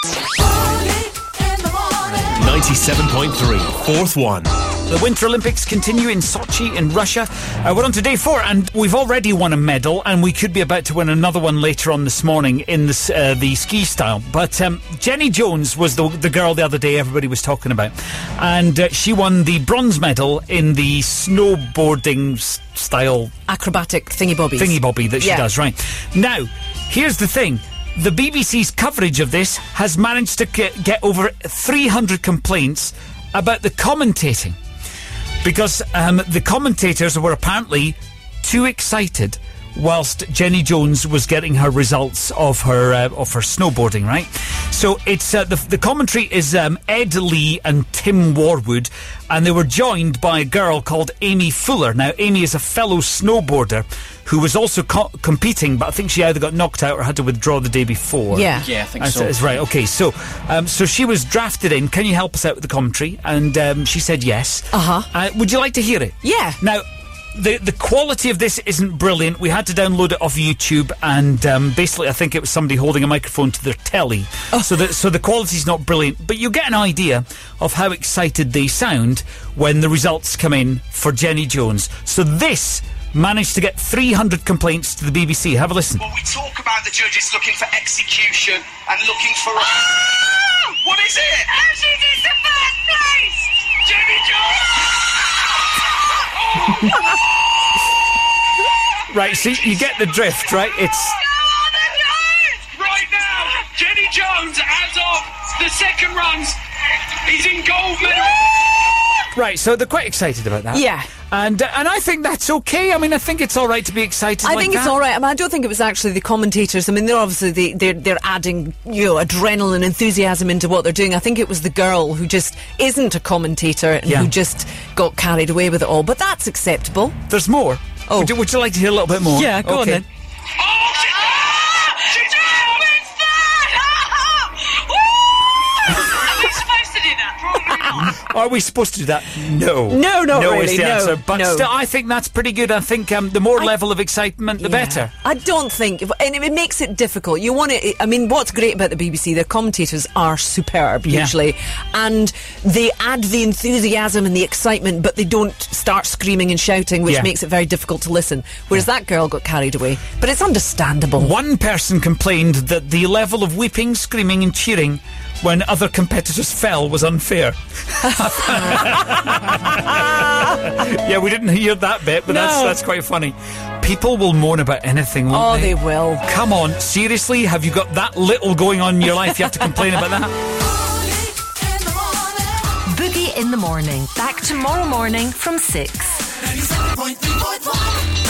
97.3, fourth one. The Winter Olympics continue in Sochi in Russia. We're on to day 4 and we've already won a medal and we could be about to win another one later on this morning in the ski style. But Jenny Jones was the girl the other day everybody was talking about. And she won the bronze medal in the snowboarding style... acrobatic thingy-bobby that she does, right. Now, here's the thing. The BBC's coverage of this has managed to get over 300 complaints about the commentating. Because the commentators were apparently too excited whilst Jenny Jones was getting her results of her snowboarding, right? So it's the commentary is Ed Lee and Tim Warwood, and they were joined by a girl called Amy Fuller. Now, Amy is a fellow snowboarder who was also competing, but I think she either got knocked out or had to withdraw the day before. Yeah, I think so. That's right. Okay, so she was drafted in. Can you help us out with the commentary? And she said yes. Would you like to hear it? Yeah. Now, the quality of this isn't brilliant. We had to download it off YouTube, and basically I think it was somebody holding a microphone to their telly. So the quality's not brilliant, but you get an idea of how excited they sound when the results come in for Jenny Jones. So this managed to get 300 complaints to the BBC. Have a listen. Well, we talk about the judges looking for execution and looking for... What is it? Ashes is the first place! Jenny Jones! Right, so you get the drift, right? It's... Right now, Jenny Jones, as of the second runs, is in gold medal. Right, so they're quite excited about that. Yeah. And I think that's okay. I mean, I think it's all right to be excited. I think it's all right. I mean, I don't think it was actually the commentators. I mean, they're obviously they're adding, adrenaline, enthusiasm into what they're doing. I think it was the girl who just isn't a commentator and who just got carried away with it all. But that's acceptable. There's more. Oh, would you like to hear a little bit more? Yeah, go on then. Are we supposed to do that? No. No, not no really. Is the answer. But no. still, I think that's pretty good. I think the more level of excitement, the better. I don't think... And it makes it difficult. You want to... I mean, what's great about the BBC, their commentators are superb, usually. And they add the enthusiasm and the excitement, but they don't start screaming and shouting, which makes it very difficult to listen. Whereas that girl got carried away. But it's understandable. One person complained that the level of weeping, screaming and cheering when other competitors fell was unfair. Yeah, we didn't hear that bit, but that's quite funny. People will moan about anything, won't they? Oh, they will. Come on, seriously? Have you got that little going on in your life you have to complain about that? Boogie in the Morning. Back tomorrow morning from 6.